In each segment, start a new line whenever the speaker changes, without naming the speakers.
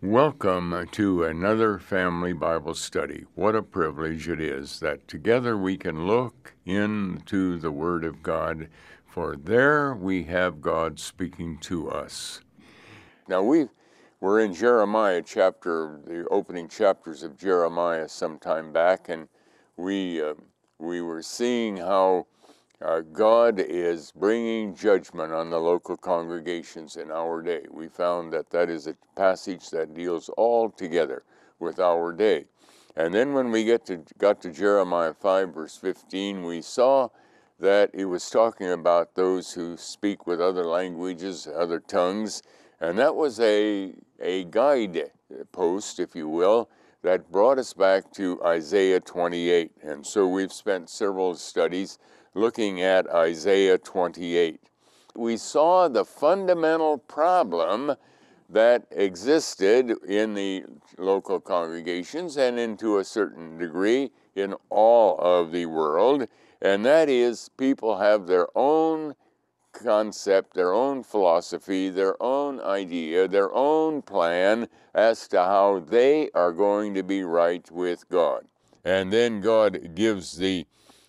Welcome to another family Bible study. What a privilege it is that together we can look into the Word of God, for there we have God speaking to us. Now we're in Jeremiah the opening chapters of Jeremiah some time back, and we were seeing how God is bringing judgment on the local congregations in our day. We found that is a passage that deals all together with our day. And then when we got to Jeremiah 5, verse 15, we saw that it was talking about those who speak with other languages, other tongues, and that was a guide post, if you will, that brought us back to Isaiah 28. And so we've spent several studies looking at Isaiah 28. We saw the fundamental problem that existed in the local congregations and to a certain degree in all of the world, and that is people have their own concept, their own philosophy, their own idea, their own plan as to how they are going to be right with God. And then God gives the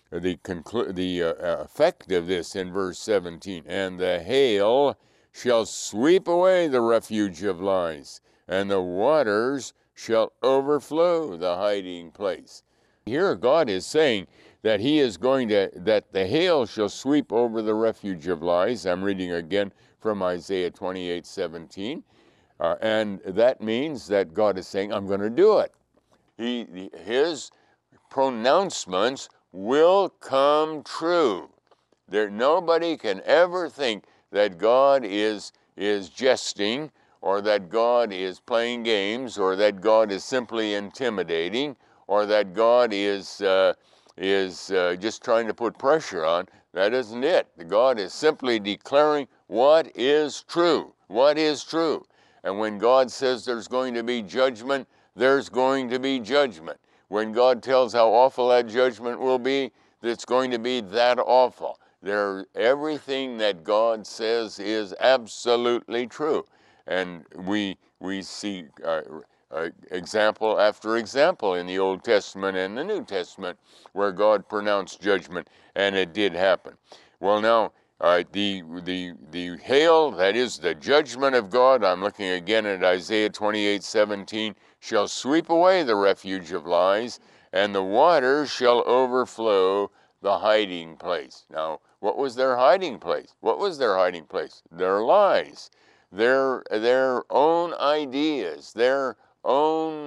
effect of this in verse 17. And the hail shall sweep away the refuge of lies, and the waters shall overflow the hiding place. Here God is saying that that the hail shall sweep over the refuge of lies. I'm reading again from Isaiah 28:17. And that means that God is saying, I'm going to do it. His pronouncements will come true. Nobody can ever think that God is jesting, or that God is playing games, or that God is simply intimidating, or that God is just trying to put pressure on. That isn't it. God is simply declaring what is true. What is true. And when God says there's going to be judgment, there's going to be judgment. When God tells how awful that judgment will be, it's going to be that awful. Everything that God says is absolutely true. And we see example after example in the Old Testament and the New Testament where God pronounced judgment, and it did happen. Well, now, the hail, that is the judgment of God, I'm looking again at Isaiah 28:17, shall sweep away the refuge of lies, and the waters shall overflow the hiding place. Now, what was their hiding place? What was their hiding place? Their lies, their own ideas, their own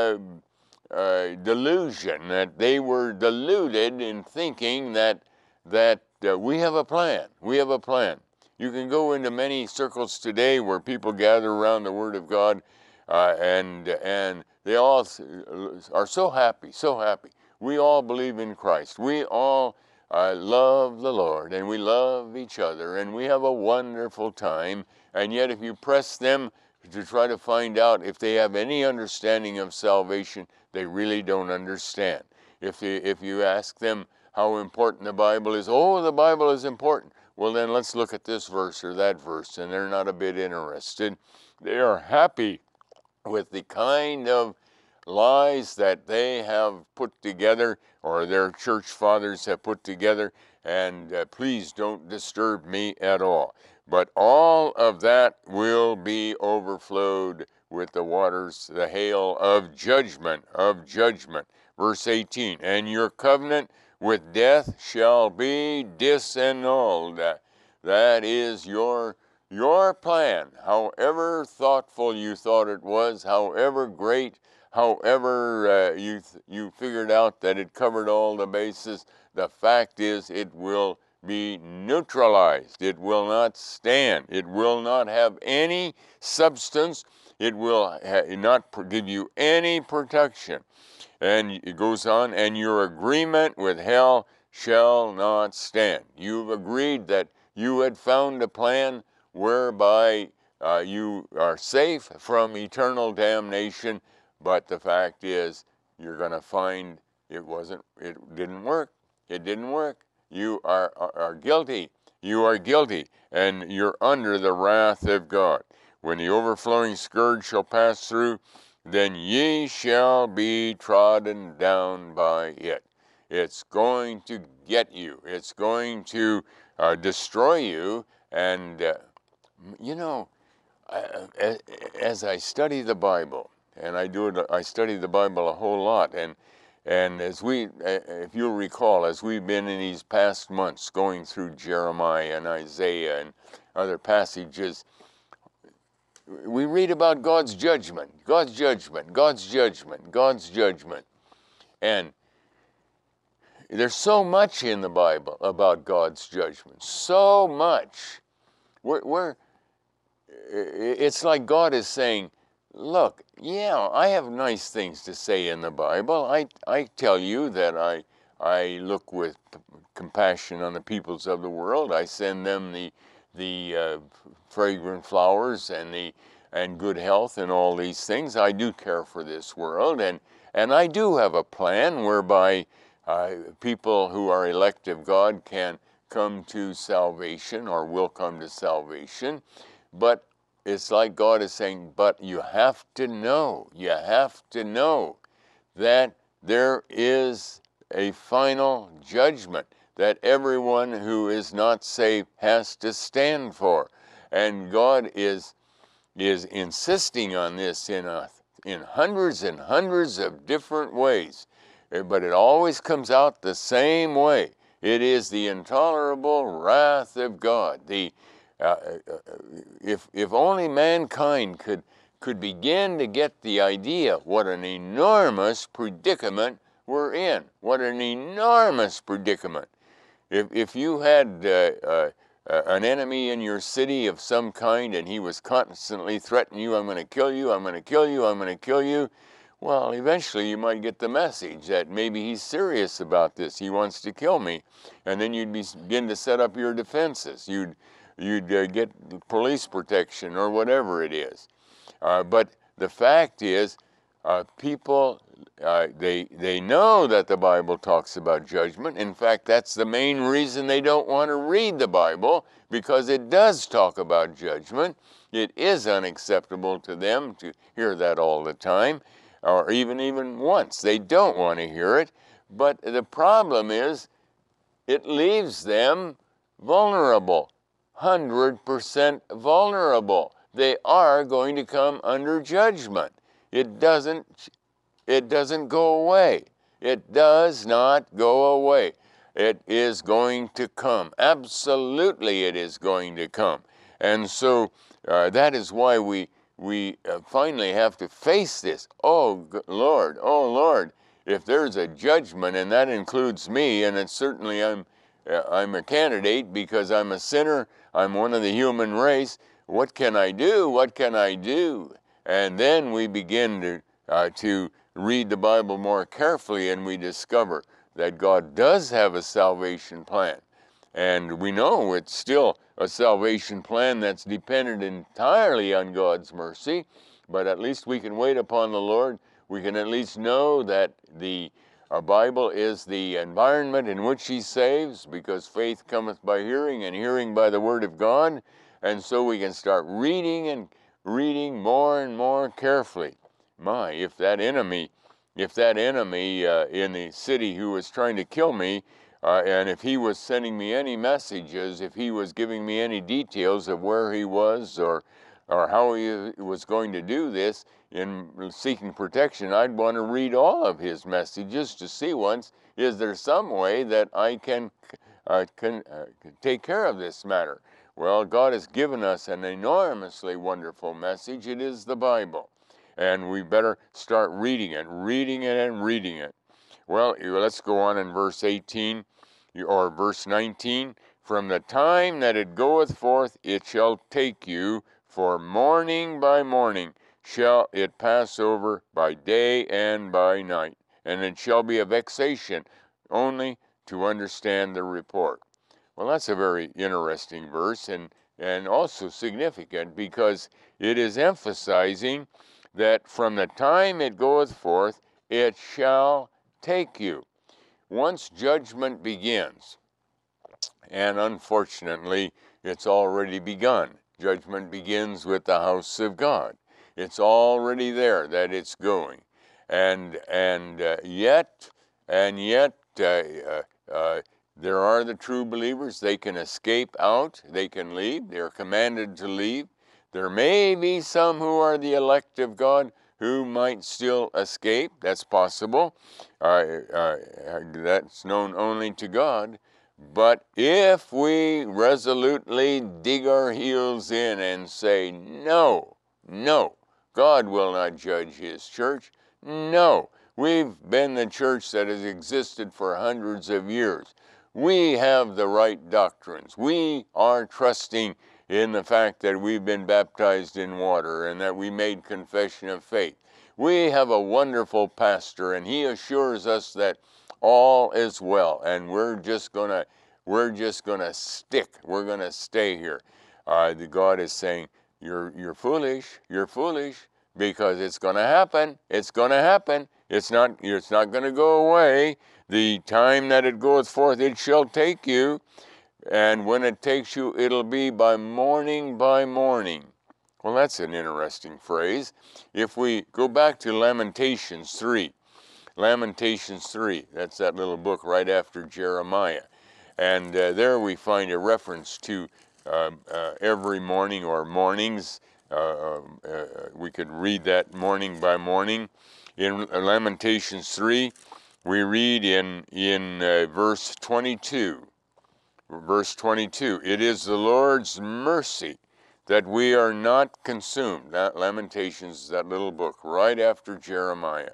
delusion, that they were deluded in thinking that we have a plan. We have a plan. You can go into many circles today where people gather around the Word of God, and they all are so happy, so happy. We all believe in Christ. We all love the Lord, and we love each other, and we have a wonderful time. And yet if you press them to try to find out if they have any understanding of salvation, they really don't understand. If you ask them how important the Bible is, oh, the Bible is important. Well, then let's look at this verse or that verse, and they're not a bit interested. They are happy with the kind of lies that they have put together, or their church fathers have put together, and please don't disturb me at all. But all of that will be overflowed with the waters, the hail of judgment, Verse 18, and your covenant with death shall be disannulled. That is your plan, however thoughtful you thought it was, however great, however you figured out that it covered all the bases. The fact is, it will be neutralized. It will not stand. It will not have any substance. It will not give you any protection. And it goes on, and your agreement with hell shall not stand. You've agreed that you had found a plan whereby you are safe from eternal damnation, but the fact is, you're going to find it didn't work. It didn't work. You are guilty. You are guilty, and you're under the wrath of God. when the overflowing scourge shall pass through, then ye shall be trodden down by it. It's going to get you. It's going to destroy you. And, as I study the Bible, and I study the Bible a whole lot, and as if you'll recall, as we've been in these past months going through Jeremiah and Isaiah and other passages, we read about God's judgment, God's judgment, God's judgment, God's judgment. And there's so much in the Bible about God's judgment, so much. It's like God is saying, look, yeah, I have nice things to say in the Bible. I tell you that I look with compassion on the peoples of the world. I send them the fragrant flowers and good health and all these things. I do care for this world, and I do have a plan whereby people who are elect of God can come to salvation or will come to salvation. But it's like God is saying, but you have to know that there is a final judgment that everyone who is not saved has to stand for. And God is insisting on this in hundreds and hundreds of different ways. But it always comes out the same way. It is the intolerable wrath of God. If only mankind could begin to get the idea what an enormous predicament we're in. What an enormous predicament. If you had an enemy in your city of some kind and he was constantly threatening you, I'm going to kill you, I'm going to kill you, I'm going to kill you, well, eventually you might get the message that maybe he's serious about this. He wants to kill me. And then you'd begin to set up your defenses. You'd get police protection or whatever it is. But the fact is, people, they know that the Bible talks about judgment. In fact, that's the main reason they don't want to read the Bible, because it does talk about judgment. It is unacceptable to them to hear that all the time, or even once. They don't want to hear it. But the problem is, it leaves them vulnerable. 100% vulnerable. They are going to come under judgment. It doesn't go away. It does not go away. It is going to come. Absolutely, it is going to come. And so that is why we finally have to face this. Oh Lord, if there's a judgment, and that includes me, and it's certainly I'm a candidate because I'm a sinner, I'm one of the human race, what can I do? What can I do? And then we begin to read the Bible more carefully, and we discover that God does have a salvation plan. And we know it's still a salvation plan that's dependent entirely on God's mercy, but at least we can wait upon the Lord. We can at least know that the Bible is the environment in which He saves, because faith cometh by hearing, and hearing by the Word of God. And so we can start reading and reading more and more carefully. My, if that enemy in the city who was trying to kill me, and if he was sending me any messages, if he was giving me any details of where he was or how he was going to do this in seeking protection, I'd want to read all of his messages to see once, is there some way that I can take care of this matter? Well, God has given us an enormously wonderful message. It is the Bible. And we better start reading it, and reading it. Well, let's go on in verse 18 or verse 19. From the time that it goeth forth, it shall take you, for morning by morning shall it pass over, by day and by night. And it shall be a vexation only to understand the report. Well, that's a very interesting verse, and also significant, because it is emphasizing that from the time it goeth forth, it shall take you. Once judgment begins, and unfortunately, it's already begun Judgment begins with the house of God. It's already there that it's going. And yet, there are the true believers. They can escape out. They can leave. They're commanded to leave. There may be some who are the elect of God who might still escape. That's possible. That's known only to God. But if we resolutely dig our heels in and say, no, no, God will not judge his church. No, we've been the church that has existed for hundreds of years. We have the right doctrines. We are trusting in the fact that we've been baptized in water and that we made confession of faith. We have a wonderful pastor, and he assures us that all is well, and we're just gonna stick. We're gonna stay here. The God is saying, you're foolish. You're foolish, because it's gonna happen. It's gonna happen. It's not gonna go away. The time that it goeth forth, it shall take you, and when it takes you, it'll be by morning by morning. Well, that's an interesting phrase. If we go back to Lamentations 3, that's that little book right after Jeremiah. And there we find a reference to every morning or mornings. We could read that morning by morning. In Lamentations 3, we read in verse 22. Verse 22, it is the Lord's mercy that we are not consumed. That Lamentations, that little book, right after Jeremiah.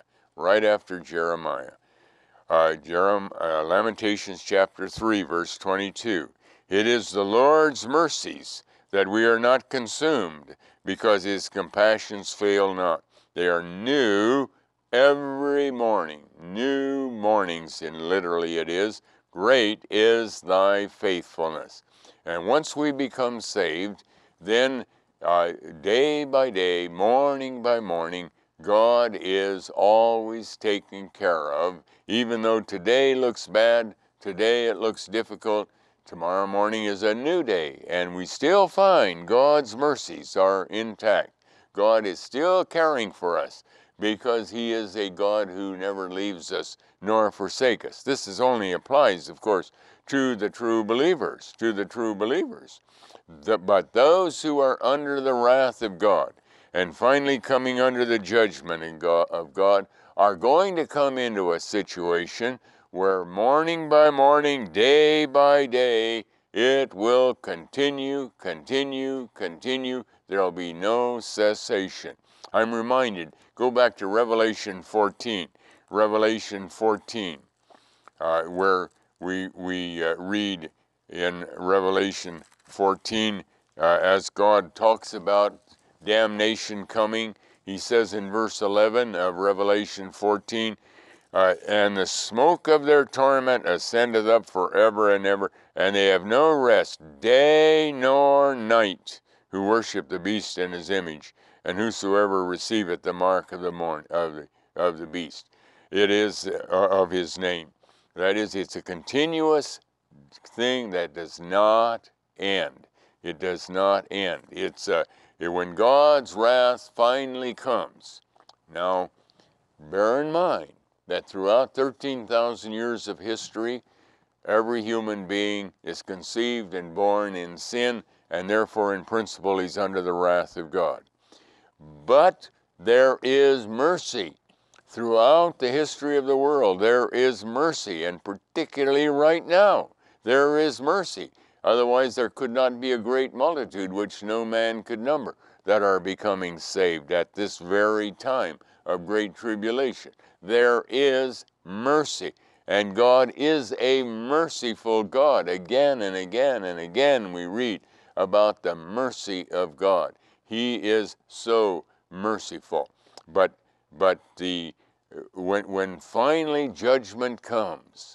Lamentations chapter 3, verse 22. It is the Lord's mercies that we are not consumed, because his compassions fail not. They are new every morning. New mornings, and literally it is. Great is thy faithfulness. And once we become saved, then day by day, morning by morning, God is always taken care of. Even though today looks bad, today it looks difficult, tomorrow morning is a new day, and we still find God's mercies are intact. God is still caring for us, because he is a God who never leaves us nor forsake us. This only applies, of course, to the true believers, But those who are under the wrath of God and finally coming under the judgment of God are going to come into a situation where morning by morning, day by day, it will continue. There will be no cessation. I'm reminded, go back to Revelation 14, where we read in Revelation 14, as God talks about damnation coming. He says in verse 11 of Revelation 14, and the smoke of their torment ascendeth up forever and ever, and they have no rest, day nor night, who worship the beast and his image, and whosoever receiveth the mark of the beast. It is of his name. That is, it's a continuous thing that does not end. It does not end. It's when God's wrath finally comes. Now, bear in mind that throughout 13,000 years of history, every human being is conceived and born in sin, and therefore in principle he's under the wrath of God. But there is mercy. Throughout the history of the world, there is mercy, and particularly right now, there is mercy. Otherwise, there could not be a great multitude, which no man could number, that are becoming saved at this very time of great tribulation. There is mercy, and God is a merciful God. Again and again and again we read about the mercy of God. He is so merciful. But when finally judgment comes,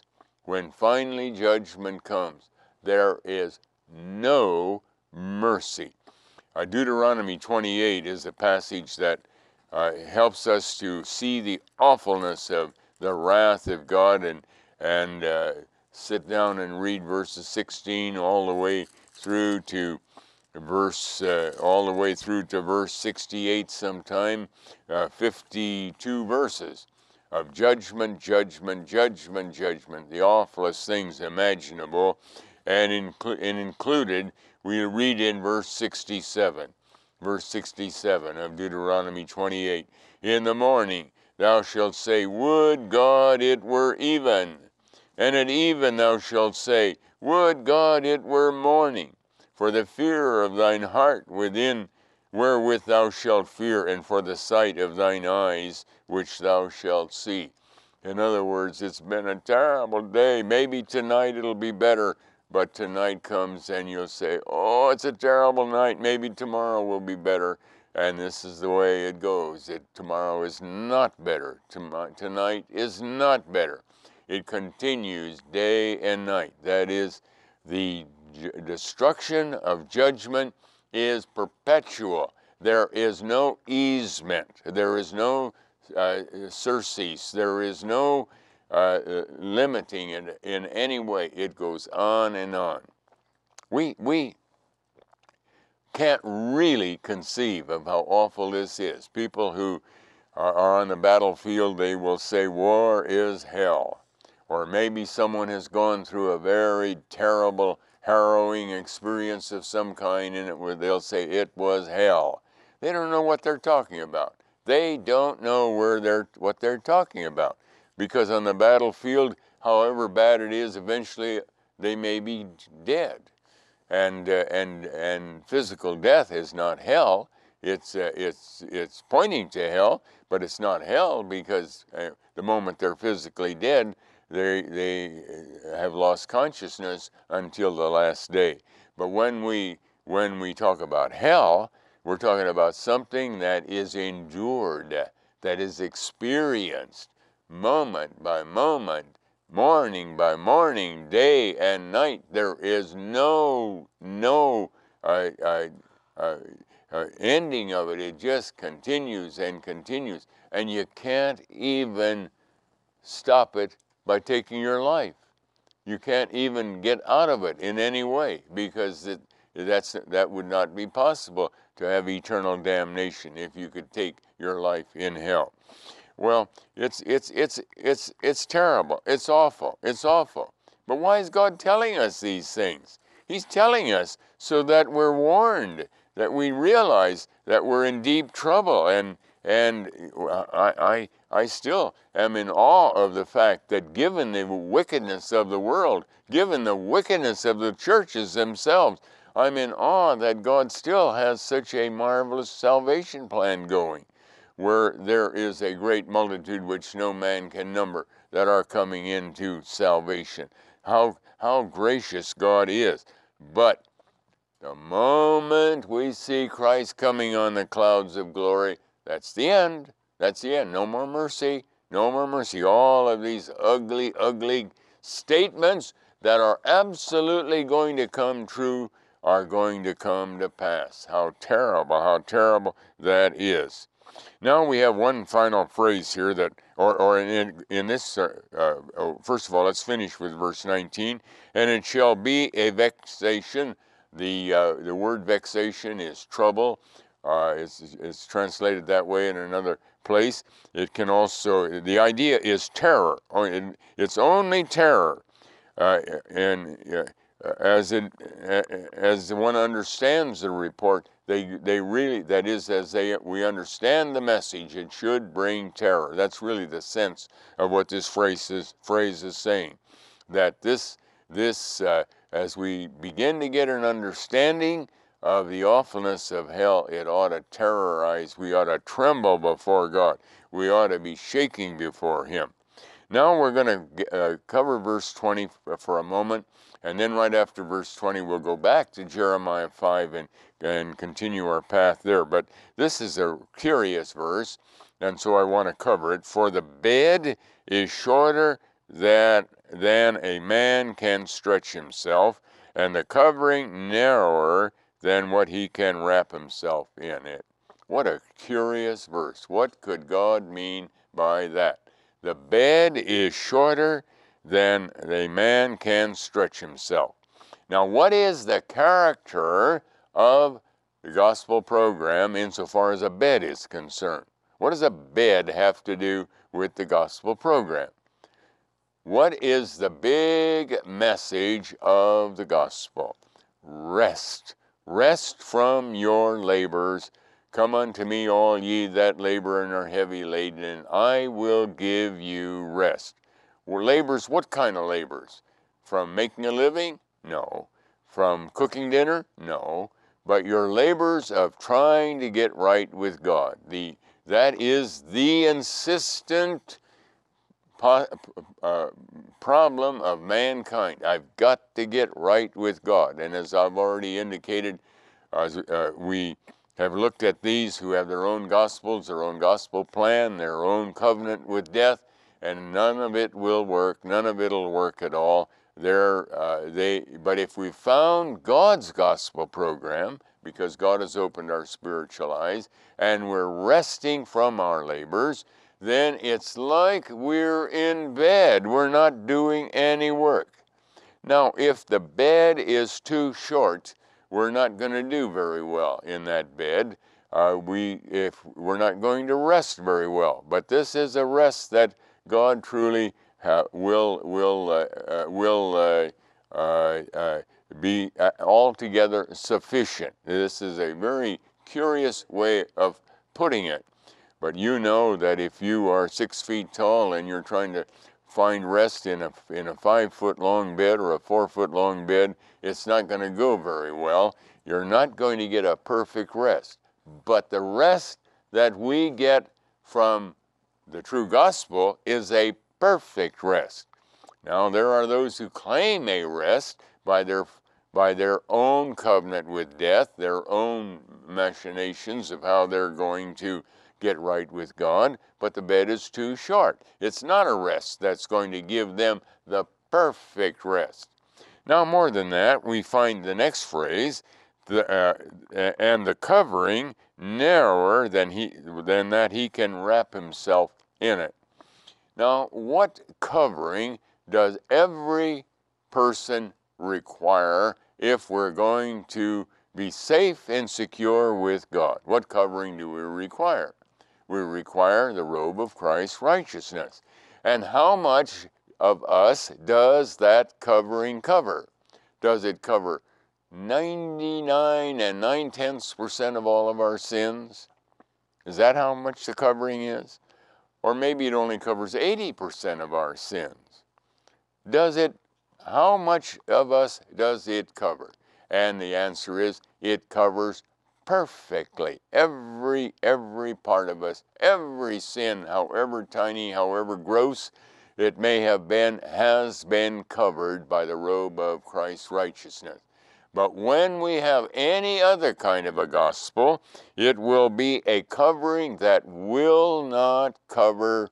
there is no mercy. Deuteronomy 28 is a passage that helps us to see the awfulness of the wrath of God, and sit down and read verses 16 all the way through to verse all the way through to verse 68 sometime, 52 verses of judgment, judgment, judgment, judgment, the awfulest things imaginable, and included, we read in verse 67 of Deuteronomy 28, in the morning thou shalt say, would God it were even, and at even thou shalt say, would God it were morning, for the fear of thine heart within, wherewith thou shalt fear, and for the sight of thine eyes, which thou shalt see. In other words, it's been a terrible day. Maybe tonight it'll be better, but tonight comes and you'll say, oh, it's a terrible night. Maybe tomorrow will be better. And this is the way it goes. Tomorrow is not better. Tonight is not better. It continues day and night. That is, the destruction of judgment is perpetual. There is no easement. There is no surcease. There is no limiting it in any way. It goes on and on. We can't really conceive of how awful this is. People who are on the battlefield, they will say, war is hell. Or maybe someone has gone through a very terrible, harrowing experience of some kind, and they'll say it was hell. They don't know what they're talking about. They don't know what they're talking about, because on the battlefield, however bad it is, eventually they may be dead, and physical death is not hell. It's pointing to hell, but it's not hell, because the moment they're physically dead, they have lost consciousness until the last day. But when we talk about hell, we're talking about something that is endured, that is experienced moment by moment, morning by morning, day and night. There is no ending of it. It just continues and continues, and you can't even stop it by taking your life. You can't even get out of it in any way, because that would not be possible to have eternal damnation if you could take your life in hell. Well, it's terrible. It's awful. It's awful. But why is God telling us these things? He's telling us so that we're warned, that we realize that we're in deep trouble. And I still am in awe of the fact that, given the wickedness of the world, given the wickedness of the churches themselves, I'm in awe that God still has such a marvelous salvation plan going, where there is a great multitude which no man can number that are coming into salvation. How gracious God is. But the moment we see Christ coming on the clouds of glory, that's the end. That's the end. No more mercy. No more mercy. All of these ugly, ugly statements that are absolutely going to come true are going to come to pass. How terrible that is. Now we have one final phrase here that, or in this, first of all, let's finish with verse 19. And it shall be a vexation. The word vexation is trouble. It's translated that way in another place. It can also, the idea is terror. It's only terror. As one understands the report, they really, that is, we understand the message, it should bring terror. That's really the sense of what this phrase is saying. That this as we begin to get an understanding of the awfulness of hell, it ought to terrorize. We ought to tremble before God. We ought to be shaking before Him. Now we're going to cover verse 20 for a moment, and then right after verse 20 we'll go back to Jeremiah 5 and continue our path there. But this is a curious verse, and so I want to cover it. For the bed is shorter than a man can stretch himself, and the covering narrower than what he can wrap himself in it. What a curious verse. What could God mean by that? The bed is shorter than a man can stretch himself. Now, what is the character of the gospel program insofar as a bed is concerned. What does a bed have to do with the gospel program? What is the big message of the gospel? Rest. Rest from your labors. Come unto me, all ye that labor and are heavy laden, and I will give you rest. Well, labors, what kind of labors? From making a living? No. From cooking dinner? No. But your labors of trying to get right with God. That is the insistent problem of mankind. I've got to get right with God. And as I've already indicated, we have looked at these who have their own gospels, their own gospel plan, their own covenant with death, and none of it will work. None of it will work at all. But if we found God's gospel program, because God has opened our spiritual eyes, and we're resting from our labors, then it's like we're in bed. We're not doing any work. Now, if the bed is too short, we're not going to do very well in that bed. If we're not going to rest very well. But this is a rest that God truly will be altogether sufficient. This is a very curious way of putting it. But you know that if you are 6 feet tall and you're trying to find rest in a 5 foot long bed or a 4 foot long bed, it's not going to go very well. You're not going to get a perfect rest. But the rest that we get from the true gospel is a perfect rest. Now, there are those who claim a rest by their own covenant with death, their own machinations of how they're going to get right with God, but the bed is too short. It's not a rest that's going to give them the perfect rest. Now, more than that, we find the next phrase, and the covering narrower than that he can wrap himself in it. Now, what covering does every person require if we're going to be safe and secure with God? What covering do we require? We require the robe of Christ's righteousness. And how much of us does that covering cover? Does it cover 99 and 9/10% of all of our sins? Is that how much the covering is? Or maybe it only covers 80% of our sins. How much of us does it cover? And the answer is, it covers perfectly every part of us. Every sin, however tiny, however gross it may have been, has been covered by the robe of Christ's righteousness. But when we have any other kind of a gospel, it will be a covering that will not cover,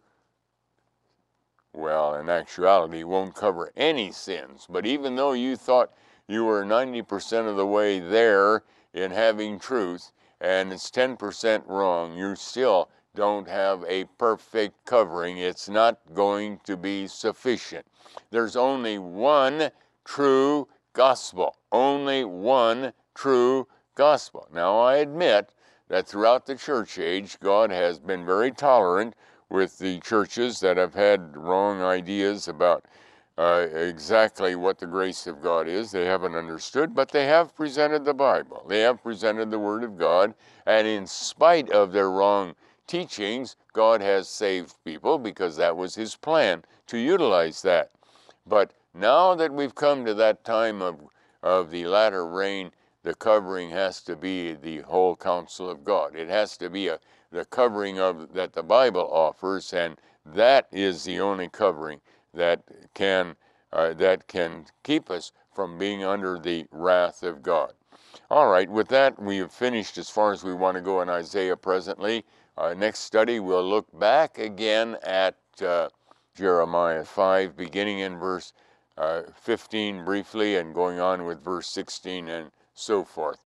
well, in actuality, won't cover any sins. But even though you thought you were 90% of the way there in having truth, and it's 10% wrong, you still don't have a perfect covering. It's not going to be sufficient. There's only one true gospel. Only one true gospel. Now, I admit that throughout the church age, God has been very tolerant with the churches that have had wrong ideas about exactly what the grace of God is. They haven't understood, but they have presented the Bible. They have presented the Word of God, and in spite of their wrong teachings, God has saved people because that was His plan to utilize that. But now that we've come to that time of the latter rain, the covering has to be the whole counsel of God. It has to be the covering that the Bible offers, and that is the only covering that can keep us from being under the wrath of God. All right, with that, we have finished as far as we want to go in Isaiah presently. Next study, we'll look back again at Jeremiah 5, beginning in verse 15 briefly and going on with verse 16 and so forth.